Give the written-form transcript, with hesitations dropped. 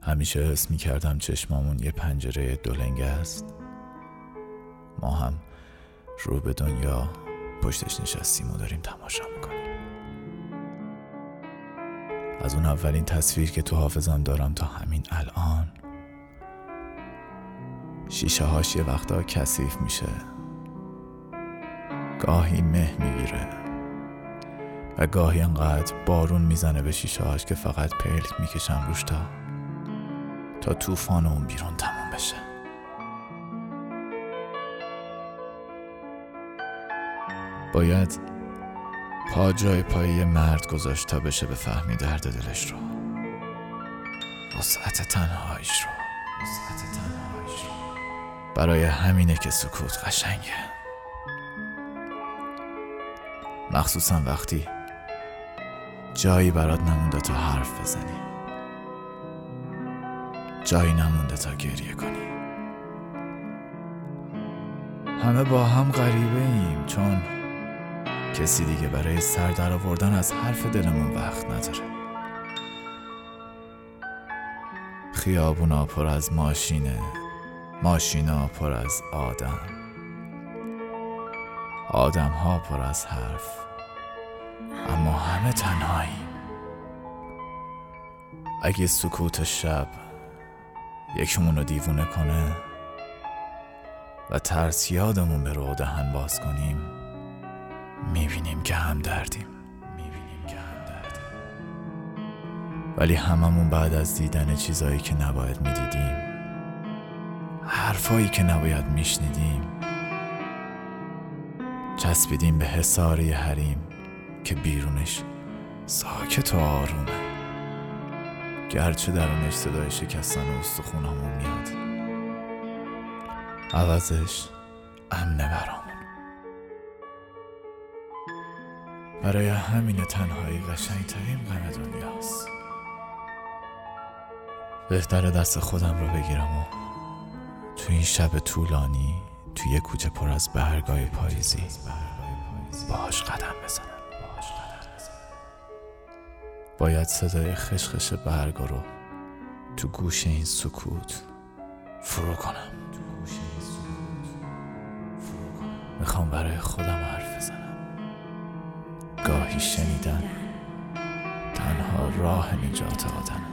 همیشه حس می‌کردم چشمامون یه پنجره دولنگه است. ما هم رو به دنیا پشتش نشستیم و داریم تماشا میکنیم. از اون اولین تصویر که تو حافظم دارم تا همین الان، شیشه هاش یه وقتا کثیف میشه، گاهی مه میگیره و گاهی انقدر بارون میزنه به شیشه هاش که فقط پلک میکشم روش تا طوفان اون بیرون تموم بشه. باید پا جای پای یه مرد گذاشت تا بشه بفهمی درد دلش رو، وسعت تنهاییش رو. برای همینه که سکوت قشنگه، مخصوصا وقتی جایی برات نمونده تا حرف بزنی، جایی نمونده تا گریه کنی. همه با هم غریبه ایم، چون کسی دیگه برای سر در آوردن از حرف دلمون وقت نداره. خیابونا پر از ماشینه، ماشینا پر از آدم ها پر از حرف، اما همه تنهاییم. اگه سکوت شب یکمون رو دیوونه کنه و ترس یادمون به رو دهن باز کنیم، میبینیم که هم دردیم. ولی هممون بعد از دیدن چیزایی که نباید میدیدیم، حرفایی که نباید میشنیدیم، چسبیدیم به حصار حریم که بیرونش ساکت و آرومه، گرچه درونش صدای شکستن استخونامون میاد. عوضش امنه برامون. برای همین تنهایی قشنگترین غم دنیاست. بهتره دست خودم رو بگیرم و تو این شب طولانی توی یه کوچه پر از برگای پاییزی باهاش قدم بزنم. باید صدای خشخش برگا رو تو گوش این سکوت فرو کنم. میخوام برای خودم حرف بزنم. گاهی شنیدن تنها راه نجات آدم.